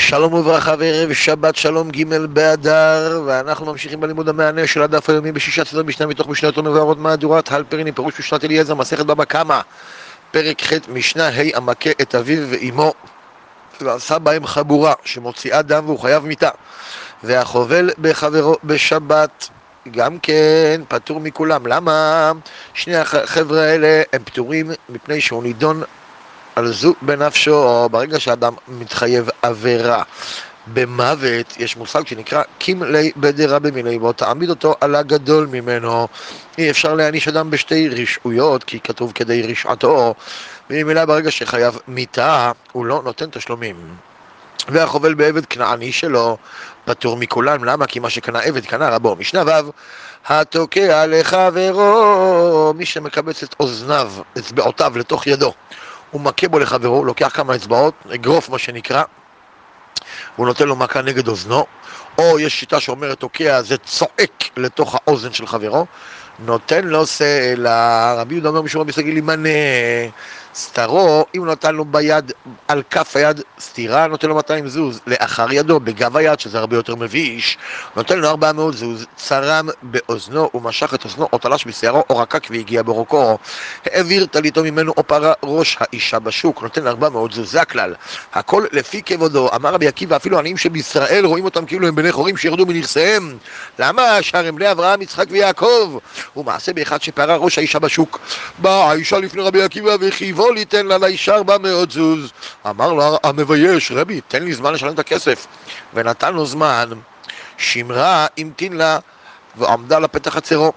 שלום וברכה וערב שבת שלום ג' באדר, ואנחנו ממשיכים בלימוד המענה של הדף היומי בשישה סדר משנה מתוך משנה תורה והערות מהדורת הלפריני, פירוש משנת אליעזר, מסכת בבא קמא, פרק ח' משנה ה' המכה את אביו ואמו ועשה בהם חבורה שמוציאה דם והוא חייב מיתה, והחובל בחברו בשבת גם כן פטור מכולם. למה? שני החבר'ה האלה הם פטורים מפני שהוא נידון על זו בנפשו, או ברגע שאדם מתחייב עבירה במוות. יש מושג שנקרא קימלי בדרה במילי, בו תעמיד אותו על הגדול ממנו. אי אפשר להעניש אדם בשתי רשעויות, כי כתוב כדי רשעתו, וממילא ברגע שחייב מיתה הוא לא נותן תשלומים. והחובל בעבד כנעני שלו פטור מכולם. למה? כי מה שקנה עבד קנה רבו. משנה ו' התוקע לחברו, מי שמקבץ את אוזניו, אצבעותיו לתוך ידו, הוא מכה בו לחברו, הוא לוקח כמה אצבעות, אגרוף מה שנקרא, והוא נותן לו מכה נגד אוזנו. או יש שיטה שאומרת תוקע זה צועק לתוך האוזן של חברו, נותן לו סלע. רבי יהודה אומר משום רבי סגי לימנה סתרו, אם הוא נתן לו ביד, על כף היד סתירה, נותן לו 200 זוז, לאחר ידו בגב היד, שזה הרבה יותר מביש, נותן לו 400 זוז, צרם באוזנו ומשך את אוזנו או תלש בשערו או רקק והגיע ברוקו, העביר טליתו ממנו או פרה ראש האישה בשוק, נותן 400 זוז. זה הכלל, הכל לפי כבודו. אמר רבי עקיבא אפילו עניים שבישראל רואים אותם כאילו הם בני חורים שירדו מנכסיהם. למה? שהרי בני אברהם יצחק ויעקב. ומעשה באחד שפרה ראש האישה בשוק, באה האישה לפני רבי עקיבא וחייבו ליתן לה לאישה 400 זוז. אמר לה המבייש, רבי תן לי זמן לשלם את הכסף, ונתן לו זמן. שמרה המתין לה ועמדה לפתח חצרו,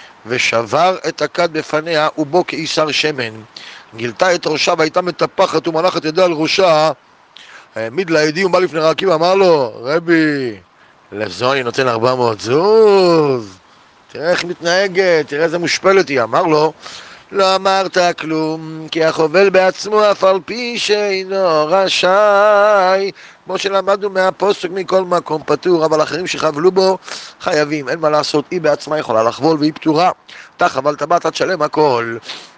ושבר את הכד בפניה ובו כאיסר שמן, גילתה את ראשה והייתה מטפחת ומנחת ידה על ראשה. העמיד לעדי ובא לפני רבי עקיבא, אמר לו רבי לזו אני נותן 400 זוז, תראה איך מתנהגת, תראה איזה מושפלת היא. אמר לו לא אמרת כלום, כי החובל בעצמו אף על פי שאינו רשאי, כמו שלמדנו מהפוסק מכל מקום פטור, אבל אחרים שחבלו בו חייבים. אין מה לעשות, היא בעצמה יכולה לחבול והיא פטורה. תחבל טבעת תשלם הכל.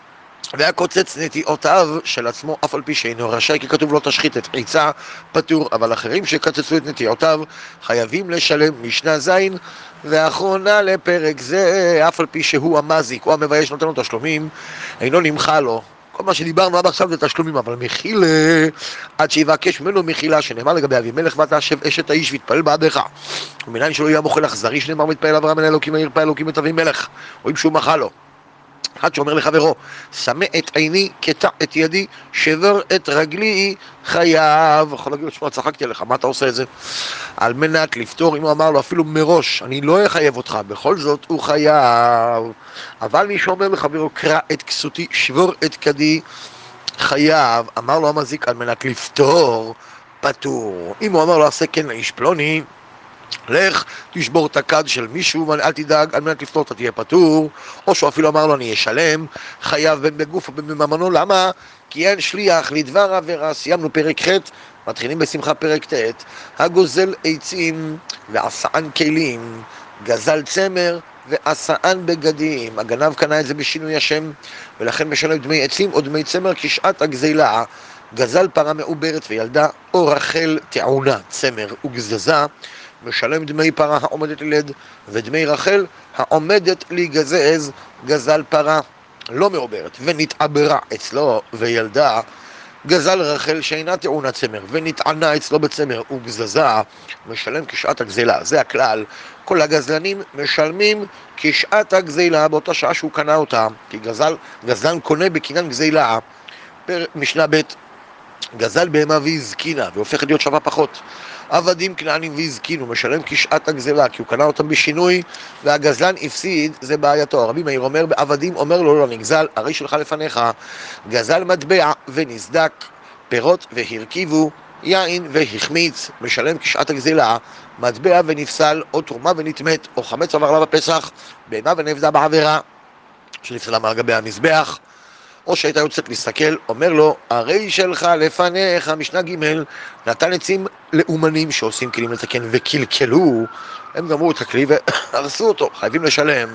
והקוצץ נטיעותיו של עצמו אף על פי שאינו רשאי, כי כתוב לא תשחית את חיצה, פטור, אבל אחרים שקצצו את נטיעותיו חייבים לשלם. משנה זין ואחרונה לפרק זה, אף על פי שהוא המזיק או המבייש נותן לו תשלומים, אינו נמחה לו. כל מה שדיברנו עד עכשיו זה תשלומים, אבל מחילה עד שיבקש ממנו מחילה, שנאמר לגבי אבימלך ותשב אשת האיש והתפלל בעדך, ומנין שלא יהיה מוכל אכזרי, שנאמר מתפלל אברהם אל אלוקים ירפא אלוקים את אבימלך, רואים שהוא מחה לו. אחד שאומר לחברו שמה את עיני, קטע את ידי, שבר את רגלי, חייב. יכול להגיד לו שמע צחקתי עליך, מה אתה עושה את זה? על מנת לפתור, אם הוא אמר לו אפילו מראש אני לא אחייב אותך, בכל זאת הוא חייב. אבל מי שאומר לחברו קרא את כסותי, שבור את כדי, חייב. אמר לו המזיק על מנת לפתור, פטור. אם הוא אמר לו עשה כן לאיש פלוני, לך תשבור את הכד של מישהו ואל תדאג, על מנת לפתור אתה תהיה פטור. או שהוא אפילו אמר לו אני אשלם, חייב בין בגוף ובין בממונו. למה? כי אין שליח לדבר עבירה. סיימנו פרק ח', מתחילים בשמחה פרק ט'. הגוזל עצים ועשאן כלים, גזל צמר ועשאן בגדים. הגנב קנה את זה בשינוי השם, ולכן משלם דמי עצים או דמי צמר כשעת הגזילה. גזל פרה מעוברת וילדה, או רחל טעונה צמר וגזזה, משלם דמי פרה העומדת ללד ודמי רחל העומדת להיגזז. גזל פרה לא מעוברת ונתעברה אצלו וילדה, גזל רחל שאינה טעונה צמר ונטענה אצלו בצמר וגזזה, משלם כשעת הגזלה. זה הכלל, כל הגזלנים משלמים כשעת הגזלה באותה שעה שהוא קנה אותה, כי גזלן קונה בקניין גזלה. משנה ב' גזל בהמה והזקינה והופכת להיות שווה פחות. עבדים כנענים והזקינו, משלם כשעת הגזלה, כי הוא קנה אותם בשינוי והגזלן הפסיד, זה בעייתו. רבי מאיר אומר בעבדים, אומר לו לא נגזל, הרי שלך לפניך. גזל מטבע ונסדק, פירות והרכיבו, יין והחמיץ, משלם כשעת הגזלה. מטבע ונפסל, או תרומה ונטמאת, או חמץ עבר עליו הפסח, בהמה ונבדה בעבירה שנפסלה מעל גבי המזבח, או שהייתה יוצאת להסתכל. אומר לו הרי שלך לפניך. משנה ג' נתן עצים לאומנים שעושים כלים לתקן וקלקלו, הם גמרו את הכלי והרסו אותו, חייבים לשלם.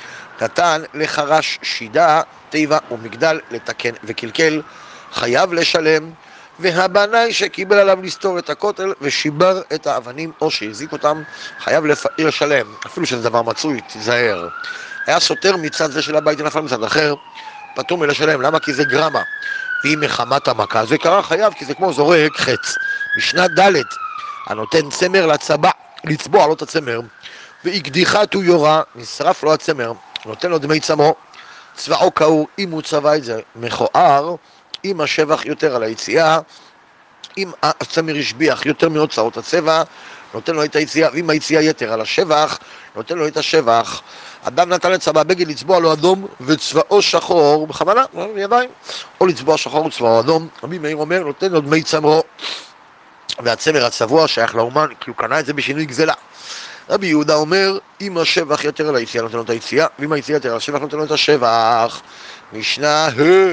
נתן לחרש שידה, תיבה ומגדל לתקן וקלקל, חייב לשלם. והבנאי שקיבל עליו לסתור את הכותל ושיבר את האבנים או שהזיק אותם, חייב לשלם, אפילו שזה דבר מצוי, תיזהר. היה סותר מצד זה של הבית נפל מצד אחר, פטור מלשלם. למה? כי זה גרמה. ואם מחמת המכה זה קרה חייב, כי זה כמו זורק חץ. משנה ד' הנותן צמר לצבע, לצבוע לו את הצמר, והקדיחת הוא יורה, נשרף לו הצמר, נותן לו דמי צמו, צבעו קעור, אם הוא צבע את זה מכוער, אם השבח יותר על היציאה, אם הצמר השביח יותר מאוצרות הצבע, נותן לו את היציאה, ואם היציאה יתר על השבח, נותן לו את השבח. אדם נתן לצבע בגד לצבוע לו אדום וצבעו שחור, בכוונה, ידיים, או לצבוע שחור וצבעו אדום. רבי מאיר אומר, נותן לו דמי צמרו, והצמר הצבוע שייך לאומן, כי הוא קנה את זה בשינוי גזלה. רבי יהודה אומר, אם השבח יתר על היציאה, נותן לו את היציאה, ואם היציאה יתר על השבח, נותן לו את השבח. משנה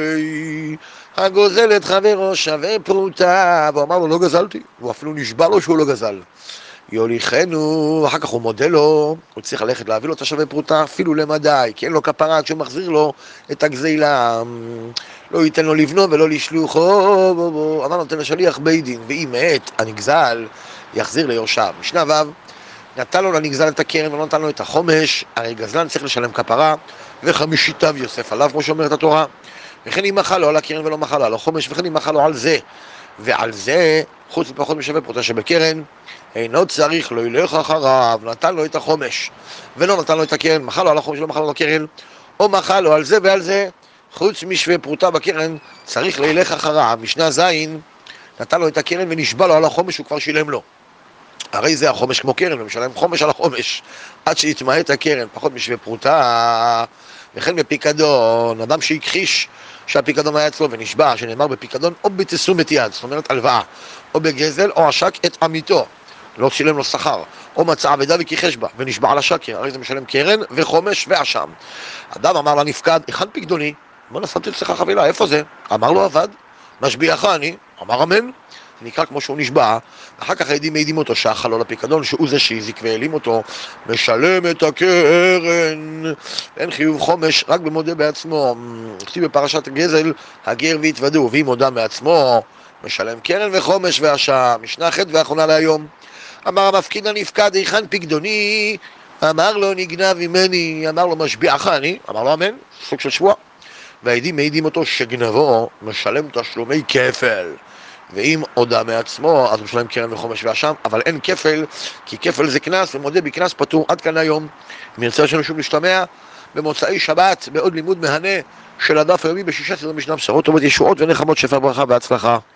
הגוזל את חברו שווה פרוטה, והוא אמר לו לא גזלתי, הוא אפילו נשבע לו שהוא לא גזל. יוליכנו, אחר כך הוא מודה לו, הוא צריך ללכת להביא לו את השווה פרוטה אפילו למדי, כי אין לו כפרה כשהוא מחזיר לו את הגזילה, לא ייתן לו לבנו ולא לשלוחו, אמר נותן לשליח בית דין, ואם מת הנגזל יחזיר ליורשיו. משנה ו' נתן לו לנגזל את הקרן ולא נתן לו את החומש, הרי גזלן צריך לשלם כפרה, וחמישיתיו יוסף עליו, כמו שאומרת התורה. וכן אם מחל לו על הקרן ולא מחל לו על החומש, וכן אם מחל לו על זה ועל זה, חוץ מפחות משווה פרוטה שבקרן, אינו צריך, לא ילך אחריו, נתן לו את החומש ולא נתן לו את הקרן, מחל לו על החומש ולא מחל לו על הקרן, או מחל לו על זה ועל זה, חוץ משווה פרוטה בקרן, צריך לילך אחריו. משנה ז' נתן לו את הקרן ונשבע לו על החומש, הוא כבר שילם לו. הרי זה החומש כמו קרן, ומשלם חומש על החומש עד שיתמעט את הקרן, פחות משווה פרוטה. וכן בפיקדון, אדם שהכחיש שהפיקדון היה אצלו ונשבע, שנאמר בפיקדון או בתשומת יד, זאת אומרת הלוואה, או בגזל, או עשק את עמיתו, לא שילם לו שכר, או מצא אבדה וכיחש בה ונשבע על השקר, הרי זה משלם קרן וחומש ואשם. אדם אמר לנפקד, היכן פיקדוני? בוא נסעתי אצלך חבילה, איפה זה? אמר לו עבד, משביעך אני, אמר אמן. נקרא כמו שהוא נשבע, אחר כך העדים מעידים אותו שאכל לו לפיקדון, שהוא זה שהזיק והעלים אותו, משלם את הקרן, אין חיוב חומש, רק במודה בעצמו. כתיב בפרשת הגזל, הגר והתוודו, ואם מודה מעצמו, משלם קרן וחומש ואשם. משנה ח' ואחרונה להיום. אמר המפקיד לנפקד, היכן פיקדוני? אמר לו נגנב ממני, אמר לו משביעך אני, אמר לו אמן, סוג של שבוע. והעדים מעידים אותו שגנבו משלם תשלומי כפל. ואם הודה מעצמו, אז הוא משלם קרן וחומש ואשם, אבל אין כפל, כי כפל זה קנס, ומודה בקנס פטור. עד כאן היום. אם נרצה שלנו שוב להשתמע במוצאי שבת, בעוד לימוד מהנה של הדף היומי בשישה סדרי משנה, בשורות טובות, ישועות ונחמות, שפע ברכה והצלחה.